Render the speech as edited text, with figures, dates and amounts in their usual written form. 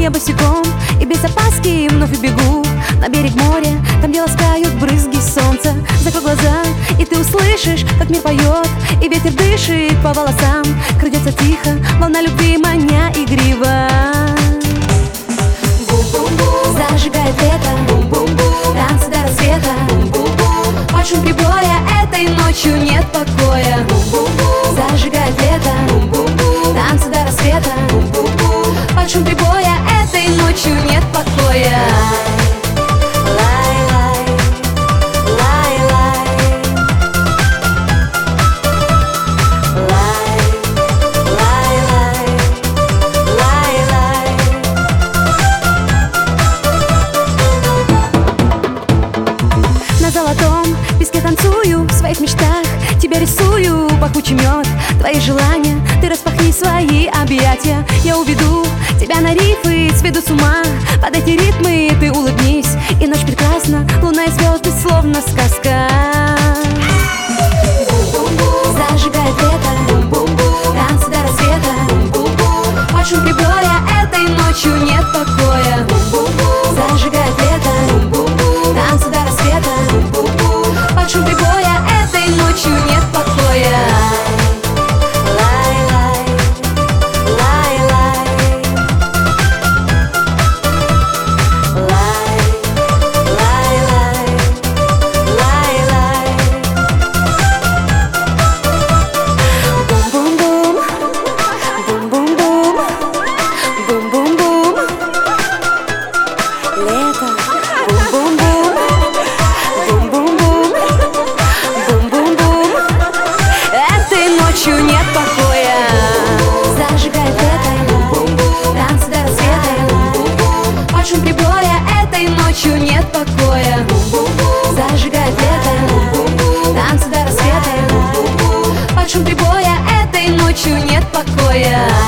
я босиком и без опаски вновь убегу на берег моря, там, где ласкают брызги солнца. Закрой глаза, и ты услышишь, как мир поет, и ветер дышит по волосам. Крадется тихо волна любви, маня игриво. Бум-бум-бум, зажигает лето. Бум-бум-бум, танцы до рассвета. Бум-бум-бум, под шум прибоя этой ночью нет покоя. Бум-бум-бум, зажигает лето. Бум-бум-бум, танцы до рассвета. Бум-бум-бум, под шум прибоя этой ночью нет покоя. На золотом песке танцую, в своих мечтах тебя рисую, пахучий мед, твои желания, ты распахни свои объятия. Я уведу тебя на рифы, сведу с ума под эти ритмы, ты улыбнись, и ночь прекрасна, луна и звезды словно сказка. Бум-бум-бум, зажигает лето. Бум-бум-бум, танцы до рассвета. Бум-бум-бум, под шум прибоя этой ночью нет покоя. Бум-бум-бум, зажигает лето. Бум-бум-бум, танцы до рассвета. Бум-бум-бум, под шум прибоя этой ночью нет покоя. Ночью нет покоя. Зажигает лето. Танцы до рассвета. Под шум прибоя этой ночью нет покоя. Зажигает лето. Танцы до рассвета. Под шум прибоя этой ночью нет покоя.